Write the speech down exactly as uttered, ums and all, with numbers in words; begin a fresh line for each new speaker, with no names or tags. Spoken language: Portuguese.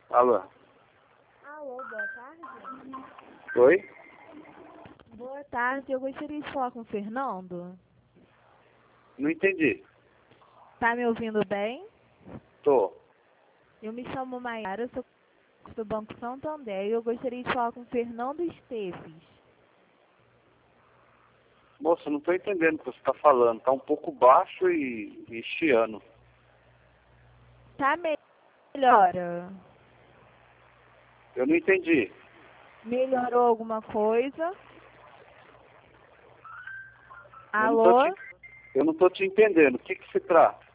Alô?
Alô, boa tarde.
Oi?
Boa tarde, eu gostaria de falar com o Fernando.
Não entendi.
Tá me ouvindo bem?
Tô.
Eu me chamo Maiara, sou do Banco Santander e eu gostaria de falar com o Fernando Esteves.
Moça, não tô entendendo o que você tá falando. Tá um pouco baixo e, e chiando.
Tá melhor?
Eu não entendi.
Melhorou alguma coisa?
Eu não tô
Alô?
te, eu não tô te entendendo. O que que se trata?